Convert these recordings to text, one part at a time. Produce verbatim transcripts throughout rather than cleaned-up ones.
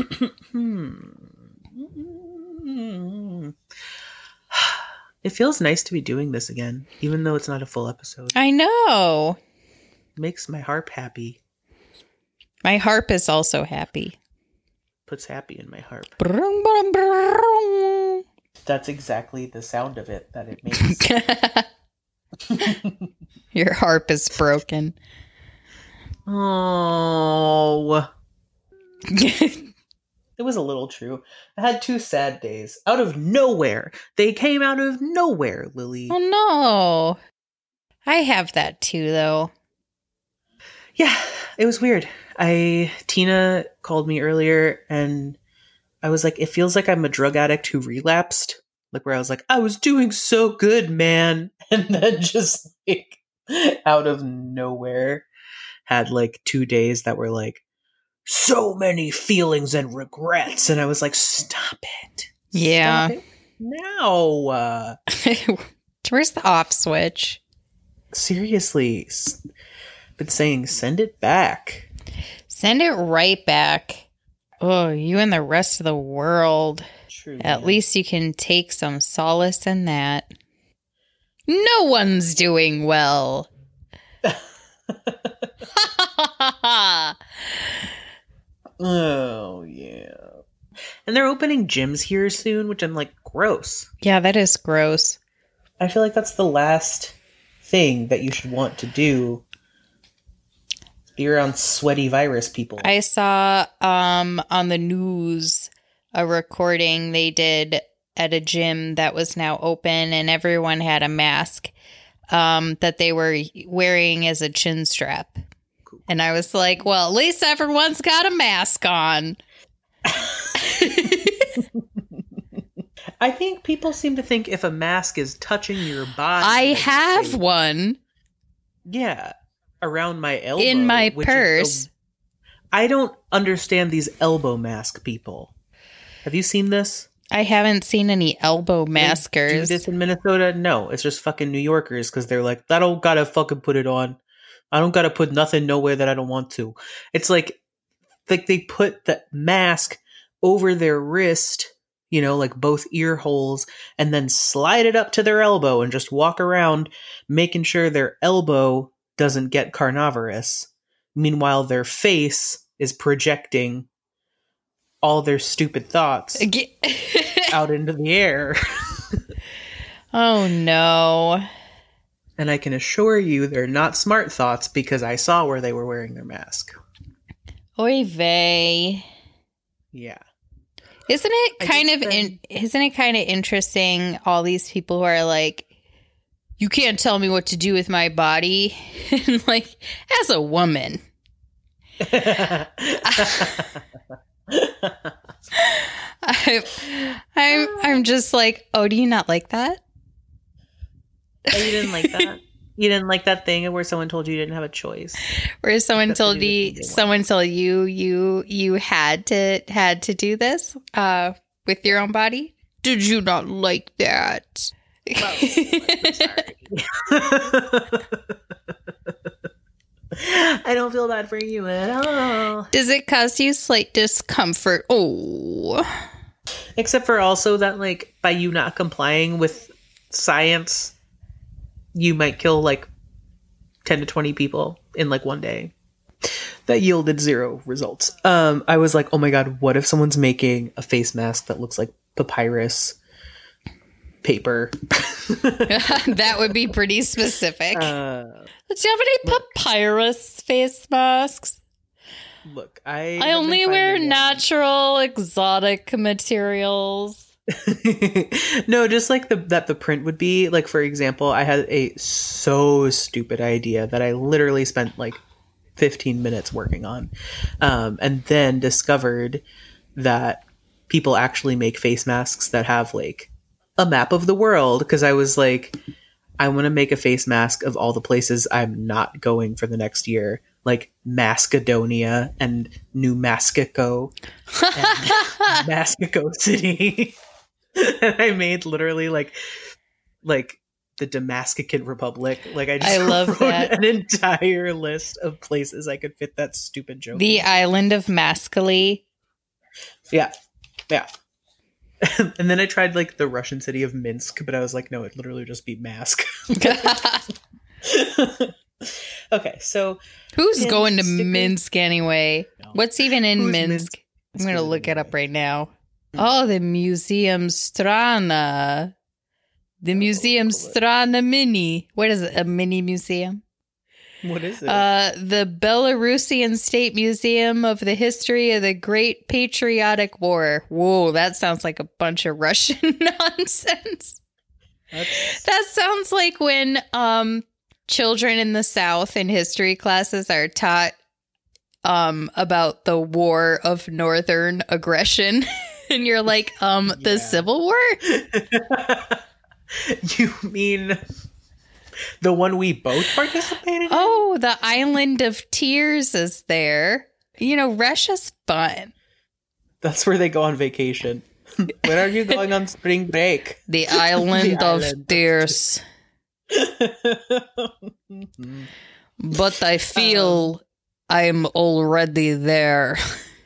hmm. It feels nice to be doing this again, even though it's not a full episode. I know. Makes my harp happy. My harp is also happy. Puts happy in my harp. Brum, brum, brum. That's exactly the sound of it that it makes. Your harp is broken. Oh. It was a little true. I had two sad days. Out of nowhere. They came out of nowhere, Lily. Oh, no. I have that too, though. Yeah, it was weird. I Tina called me earlier and I was like, it feels like I'm a drug addict who relapsed. Like where I was like, I was doing so good, man. And then just like out of nowhere had like two days that were like so many feelings and regrets. And I was like, stop it. Yeah. Stop it now. Uh, Where's the off switch? seriously. Been saying, send it back. Send it right back. Oh, you and the rest of the world. True. At man. least you can take some solace in that. No one's doing well. Oh, yeah. And they're opening gyms here soon, which I'm like, gross. Yeah, that is gross. I feel like that's the last thing that you should want to do. Be around sweaty virus people. I saw um, on the news a recording they did at a gym that was now open, and everyone had a mask um, that they were wearing as a chin strap. Cool. And I was like, well, at least everyone's got a mask on. I think people seem to think if a mask is touching your body. I then have say, one. Yeah. Around my elbow. In my which purse. Is a, I don't understand these elbow mask people. Have you seen this? I haven't seen any elbow They maskers. do this in Minnesota? No, it's just fucking New Yorkers because they're like, I don't gotta fucking put it on. I don't gotta put nothing nowhere that I don't want to. It's like, like they put the mask over their wrist, you know, like both ear holes, and then slide it up to their elbow and just walk around making sure their elbow doesn't get carnivorous. Meanwhile, their face is projecting all their stupid thoughts out into the air. Oh, no. And I can assure you they're not smart thoughts because I saw where they were wearing their mask. Oy vey. Yeah. Isn't it I kind of just in, isn't it kind of interesting, all these people who are like, you can't tell me what to do with my body? And like, as a woman. I, I'm I'm just like, oh, do you not like that? Oh, you didn't like that? You didn't like that thing where someone told you you didn't have a choice? Where someone That's told what you you, would think they someone told you you you had to had to do this uh, with your own body? Did you not like that? Well, I'm sorry. I don't feel bad for you at all. Does it cause you slight discomfort? Oh. Except for also that, like, by you not complying with science, you might kill, like, ten to twenty people in, like, one day. That yielded zero results. Um, I was like, oh my god, what if someone's making a face mask that looks like papyrus paper? That would be pretty specific. Uh, Do you have any papyrus face masks? look, I I have only been wear finding natural, exotic materials. one. No, just like the that the print would be. Like, for example, I had a so stupid idea that I literally spent like fifteen minutes working on, um, and then discovered that people actually make face masks that have like a map of the world. Because I was like, I want to make a face mask of all the places I'm not going for the next year, like Macedonia and New Mexico and Mexico City. And I made literally like like the Damascus Republic. Like I just I love wrote that. an entire list of places I could fit that stupid joke. The in. island of Mascali. Yeah. Yeah. And then I tried like the Russian city of Minsk, but I was like, no, it'd literally just be Mask. Okay, so who's in going to sticker- Minsk anyway? No. What's even in Who's Minsk? Minsk? I'm going to Minsk look it up anyway. right now. Oh, the Museum Strana. The Museum Strana Mini. What is it? A mini museum? What is it? Uh, the Belarusian State Museum of the History of the Great Patriotic War. Whoa, that sounds like a bunch of Russian nonsense. That's- That sounds like when um children in the South in history classes are taught um about the War of Northern Aggression. And you're like, um, Yeah. the Civil War? You mean the one we both participated in? Oh, the Island of Tears is there. You know, Russia's fun. That's where they go on vacation. Where are you going on spring break? The Island The of Island of Tears. But I feel I'm already there.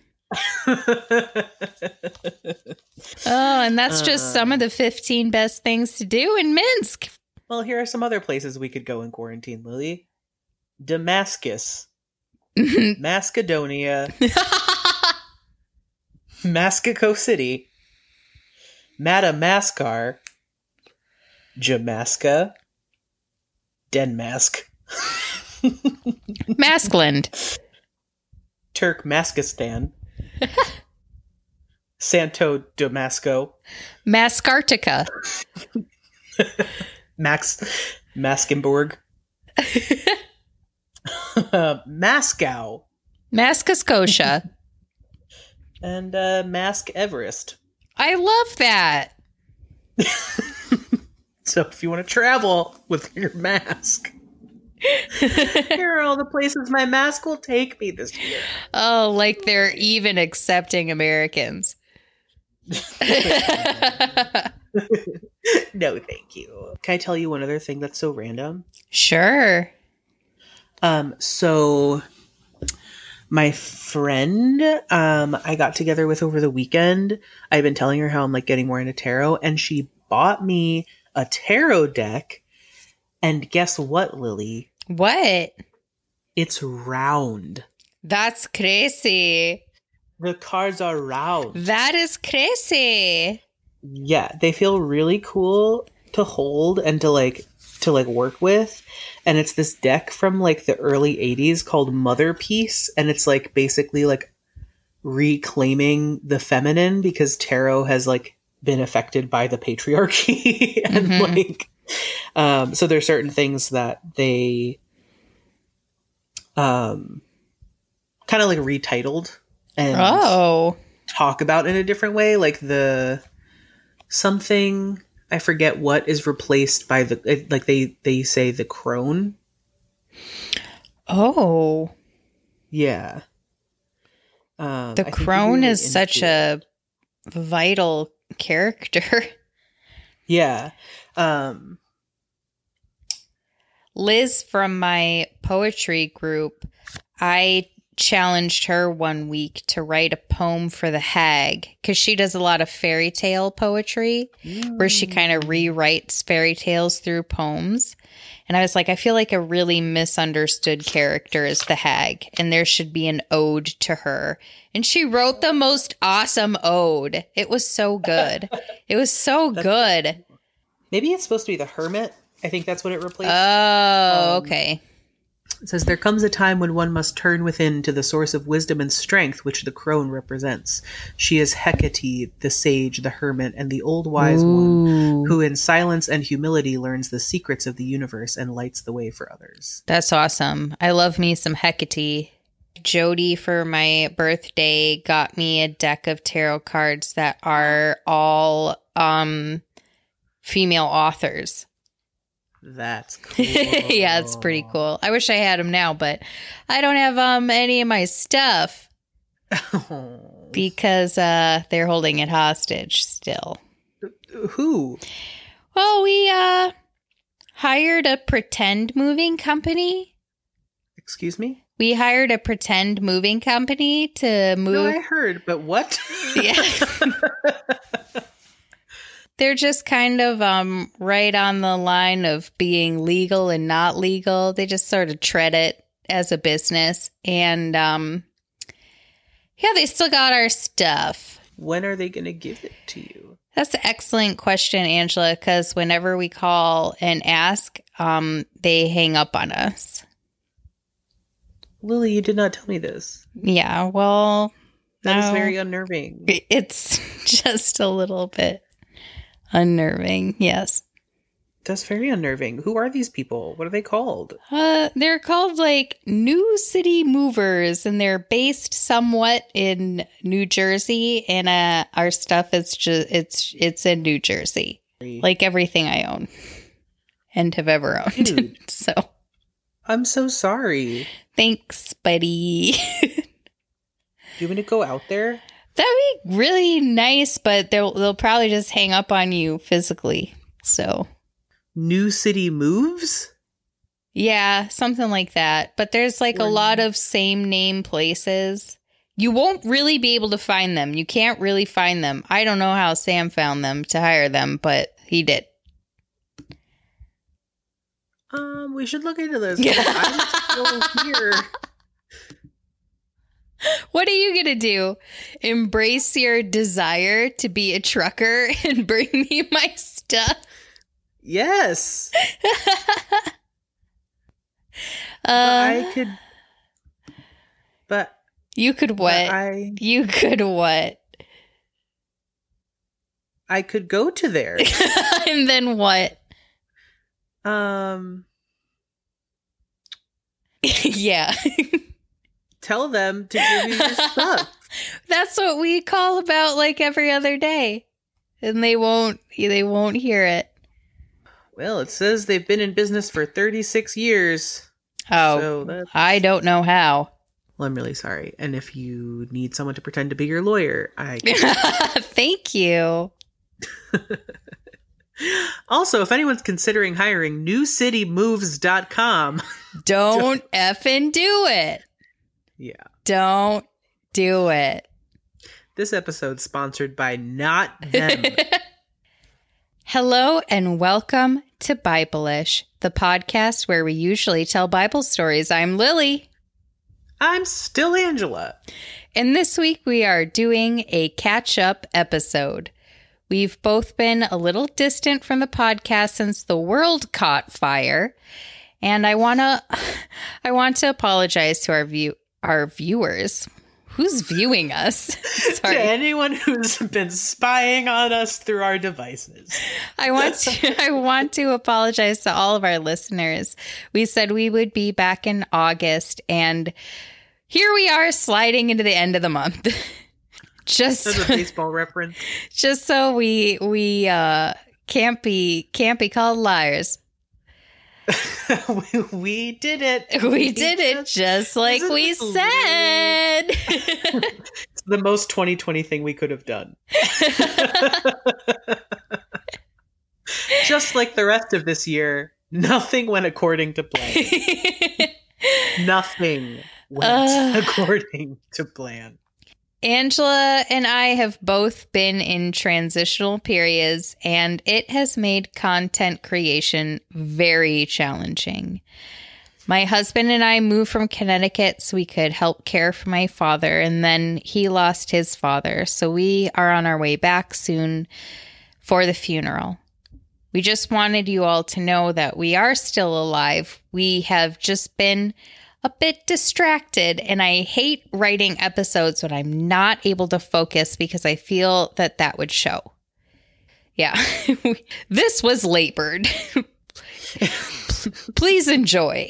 Oh, and that's just some of the fifteen best things to do in Minsk. Well, here are some other places we could go in quarantine, Lily. Damascus, Macedonia, Mascaco City, Madamascar, Jamaska, Denmask, Maskland. Turkmenistan, Santo Damasco, Mascartica. Max Maskenburg, uh, Moscow, Mascascotia. and uh, Mask Everest. I love that. So if you want to travel with your mask, here are all the places my mask will take me this year. Oh, like they're even accepting Americans. No, thank you. Can I tell you one other thing that's so random? Sure. Um, so my friend, um, I got together with over the weekend. I've been telling her how I'm like getting more into tarot, and she bought me a tarot deck. And guess what, Lily? What? It's round. That's crazy. The cards are round. That is crazy. Yeah, they feel really cool to hold and to like to like work with. And it's this deck from like the early eighties called Mother Piece, and it's like basically like reclaiming the feminine because tarot has like been affected by the patriarchy and Mhm. like um so there's certain things that they um kind of like retitled and Oh. talk about in a different way, like the something I forget what is replaced by the like they they say the crone. Oh. Yeah. Um, The I think we'd be crone really is such into it. a vital character. Yeah. Um Liz from my poetry group, I challenged her one week to write a poem for the Hag because she does a lot of fairy tale poetry where she kind of rewrites fairy tales through poems. And I was like, I feel like a really misunderstood character is the Hag, and there should be an ode to her. And she wrote the most awesome ode. It was so good. It was so good. maybe it's supposed to be the hermit. I think that's what it replaced. Oh, Um, okay. It says, there comes a time when one must turn within to the source of wisdom and strength which the crone represents. She is Hecate, the sage, the hermit, and the old wise one, Ooh. who in silence and humility learns the secrets of the universe and lights the way for others. That's awesome. I love me some Hecate. Jody, for my birthday, got me a deck of tarot cards that are all um, female authors. That's cool. Yeah, it's pretty cool. I wish I had them now, but I don't have um any of my stuff cool. because uh, they're holding it hostage still. Who? Well, we uh, hired a pretend moving company. Excuse me? We hired a pretend moving company to move. No, I heard, but what? Yeah. They're just kind of um, right on the line of being legal and not legal. They just sort of tread it as a business. And um, yeah, they still got our stuff. When are they going to give it to you? That's an excellent question, Angela, because whenever we call and ask, um, they hang up on us. Lily, you did not tell me this. Yeah, well, that no, is very unnerving. It's just a little bit unnerving, yes. That's very unnerving. Who are these people? What are they called? Uh, they're called like New City Movers, and they're based somewhat in New Jersey. And uh, our stuff is just it's it's in New Jersey, like everything I own and have ever owned. Dude, so I'm so sorry. Thanks, buddy. Do you want to go out there? That'd be really nice, but they'll they'll probably just hang up on you physically. So. New City Moves? Yeah, something like that. But there's like or a lot of same name places. You won't really be able to find them. You can't really find them. I don't know how Sam found them to hire them, but he did. Um, we should look into this. I'm still here. What are you going to do? Embrace your desire to be a trucker and bring me my stuff? Yes. uh, but I could. But. You could what? I, you could what? I could go to there. And then what? Um. Yeah. Tell them to give you your stuff. That's what we call about like every other day. And they won't they won't hear it. Well, it says they've been in business for thirty-six years. Oh, so that's... I don't know how. Well, I'm really sorry. And if you need someone to pretend to be your lawyer, I Thank you. Also, if anyone's considering hiring new city moves dot com, don't effing do it. Yeah. Don't do it. This episode's sponsored by Not Them. Hello and welcome to Bible-ish, the podcast where we usually tell Bible stories. I'm Lily. I'm still Angela. And this week we are doing a catch-up episode. We've both been a little distant from the podcast since the world caught fire. And I want to I want to apologize to our view our viewers. Who's viewing us? Sorry. To anyone who's been spying on us through our devices. I want to I want to apologize to all of our listeners. We said we would be back in August, and here we are sliding into the end of the month. Just That's a baseball reference. Just so we we uh, can't be can't be called liars. we, we did it. We, we did it just, just like we said. It's the most twenty twenty thing we could have done. Just like the rest of this year, nothing went according to plan. Nothing went uh, according to plan. Angela and I have both been in transitional periods, and it has made content creation very challenging. My husband and I moved from Connecticut so we could help care for my father, and then he lost his father, so we are on our way back soon for the funeral. We just wanted you all to know that we are still alive. We have just been a bit distracted, and I hate writing episodes when I'm not able to focus because I feel that that would show. Yeah, this was labored. Please enjoy.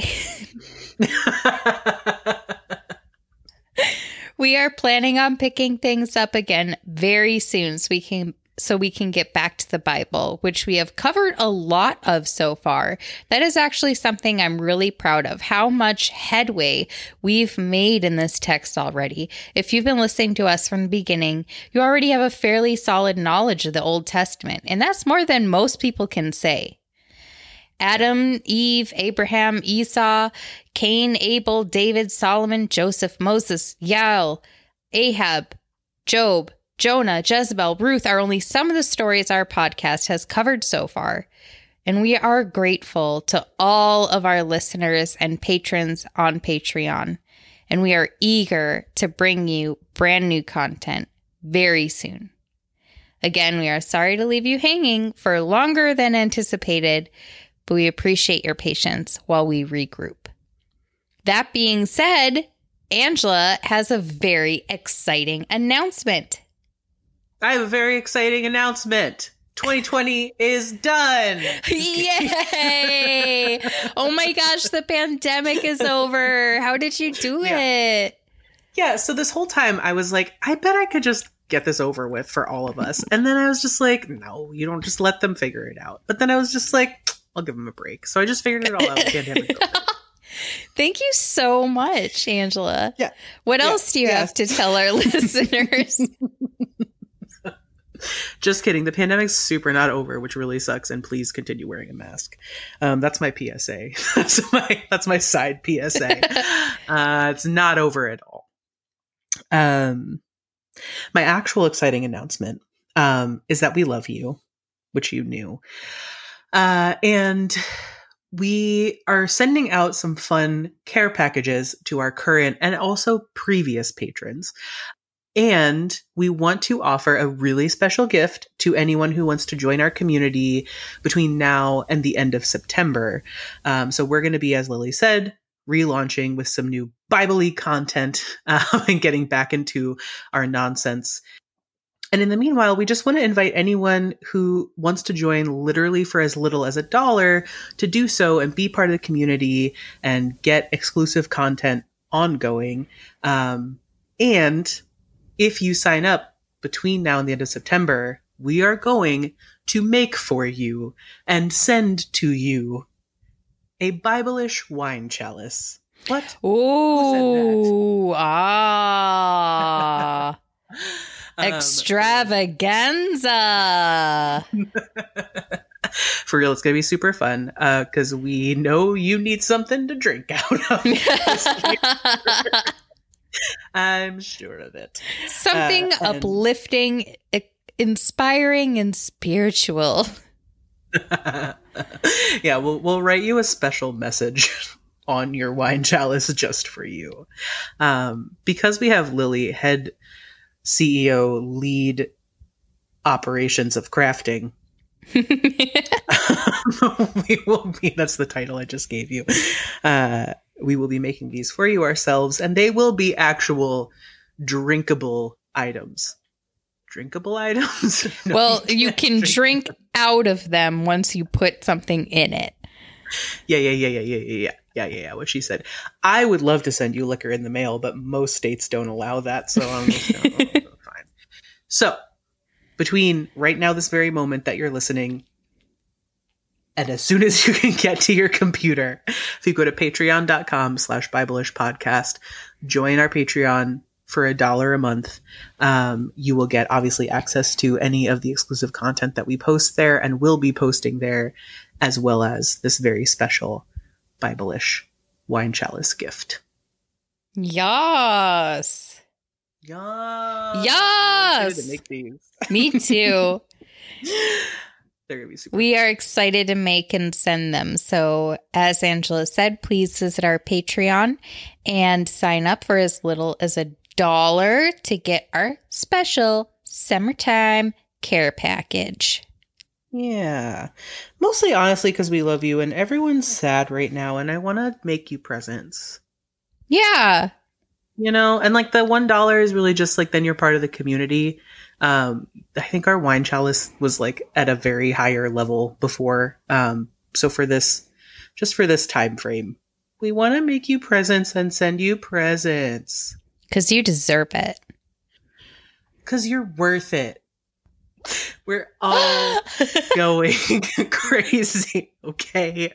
We are planning on picking things up again very soon so we can so we can get back to the Bible, which we have covered a lot of so far. That is actually something I'm really proud of, how much headway we've made in this text already. If you've been listening to us from the beginning, you already have a fairly solid knowledge of the Old Testament, and that's more than most people can say. Adam, Eve, Abraham, Esau, Cain, Abel, David, Solomon, Joseph, Moses, Yael, Ahab, Job, Jonah, Jezebel, Ruth are only some of the stories our podcast has covered so far. And we are grateful to all of our listeners and patrons on Patreon. And we are eager to bring you brand new content very soon. Again, we are sorry to leave you hanging for longer than anticipated, but we appreciate your patience while we regroup. That being said, Angela has a very exciting announcement. I have a very exciting announcement. twenty twenty is done. Yay! Oh my gosh, the pandemic is over. How did you do Yeah. it? Yeah, so this whole time I was like, I bet I could just get this over with for all of us. And then I was just like, no, you don't just let them figure it out. But then I was just like, I'll give them a break. So I just figured it all out. Pandemic over. Thank you so much, Angela. Yeah. What Yeah. else do you Yeah. have to tell our listeners? Just kidding. The pandemic's super not over, which really sucks. And please continue wearing a mask. Um, that's my P S A. that's my that's my side P S A. uh, it's not over at all. Um, my actual exciting announcement um, is that we love you, which you knew, uh, and we are sending out some fun care packages to our current and also previous patrons. And we want to offer a really special gift to anyone who wants to join our community between now and the end of September. Um, so we're going to be, as Lily said, relaunching with some new Bible-y content uh, and getting back into our nonsense. And in the meanwhile, we just want to invite anyone who wants to join literally for as little as a dollar to do so and be part of the community and get exclusive content ongoing. Um, and if you sign up between now and the end of September, we are going to make for you and send to you a Bible-ish wine chalice. What? Ooh, ah. Um, Extravaganza. For real, it's going to be super fun because uh, we know you need something to drink out of. I'm sure of it. Something Uh, and- uplifting, i- inspiring, and spiritual. Yeah, we'll we'll write you a special message on your wine chalice just for you. Um, because we have Lily, head C E O, lead operations of crafting. We will be, that's the title I just gave you. Uh, we will be making these for you ourselves, and they will be actual drinkable items. Drinkable items? No, Well, you you can't can drink out of them once you put something in it. Yeah, yeah, yeah, yeah, yeah, yeah, yeah, yeah, yeah, yeah. What she said. I would love to send you liquor in the mail, but most states don't allow that, so I'm just gonna, oh, fine. So, between right now, this very moment that you're listening, and as soon as you can get to your computer, if you go to patreon.com slash Bible-ish podcast, join our Patreon for a dollar a month. Um, you will get obviously access to any of the exclusive content that we post there and will be posting there, as well as this very special Bible-ish wine chalice gift. Yes. Yeah. Yes! To make these. Me too. They're gonna be super. We are excited to make and send them. So, as Angela said, please visit our Patreon and sign up for as little as a dollar to get our special summertime care package. Yeah. Mostly, honestly, because we love you and everyone's sad right now, and I want to make you presents. Yeah. You know, and like the one dollar is really just like then you're part of the community. Um, I think our wine chalice was like at a very higher level before. Um, so for this, just for this time frame, we want to make you presents and send you presents. Because you deserve it. Because you're worth it. We're all going crazy, okay?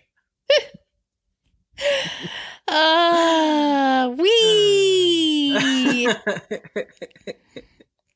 Uh, we.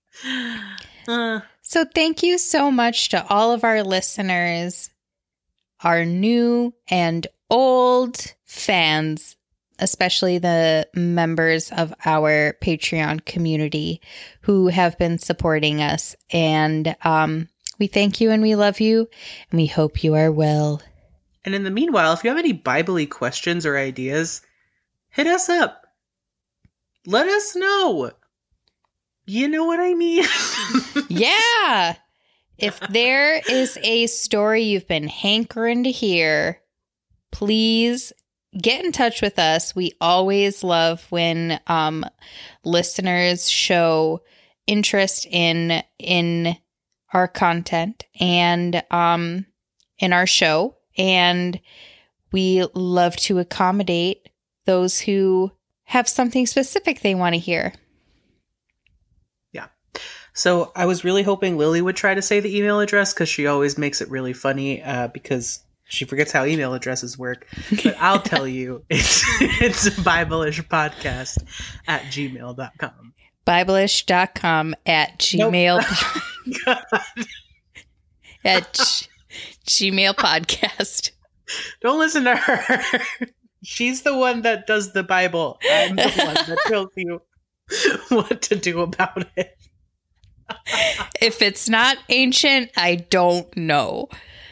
uh, So thank you so much to all of our listeners. our new and old fans, especially the members of our Patreon community who have been supporting us. And um, we thank you and we love you and we hope you are well. And in the meanwhile, if you have any Bible-y questions or ideas, hit us up. Let us know. You know what I mean? Yeah. If there is a story you've been hankering to hear, please get in touch with us. We always love when um, listeners show interest in in our content and um, in our show. And we love to accommodate those who have something specific they want to hear. Yeah. So I was really hoping Lily would try to say the email address because she always makes it really funny uh, because she forgets how email addresses work. But I'll tell you, it's, it's Bible-ish podcast at gmail dot com. Bible-ish dot com at gmail. Nope. at g- Gmail podcast. Don't listen to her. She's the one that does the Bible. I'm the one that tells you what to do about it. If it's not ancient, I don't know.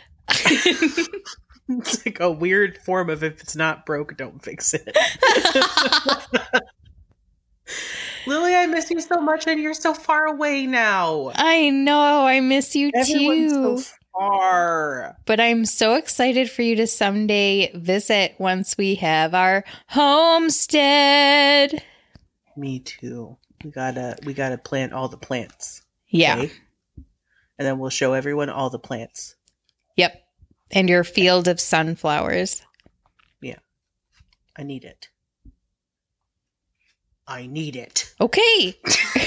It's like a weird form of if it's not broke, don't fix it. Lily, I miss you so much and you're so far away now. I know. I miss you Everyone's too. so far. But I'm so excited for you to someday visit once we have our homestead. Me too. We gotta we gotta plant all the plants. Yeah. Okay? And then we'll show everyone all the plants. Yep. And your field of sunflowers. Yeah. I need it. I need it. Okay.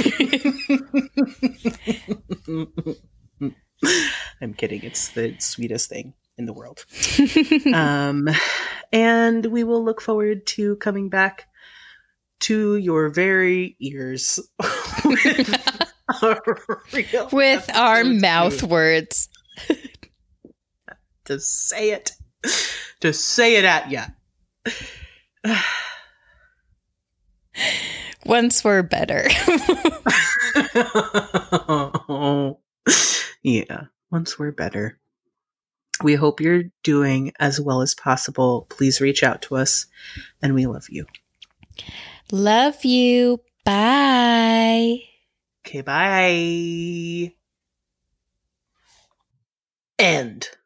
I'm kidding. It's the sweetest thing in the world. um, and we will look forward to coming back to your very ears with our, real with our episodes mouth too. words. To say it. To say it at ya. Once we're better. Yeah, once we're better. We hope you're doing as well as possible. Please reach out to us, and we love you. Love you. Bye. Okay, bye. End.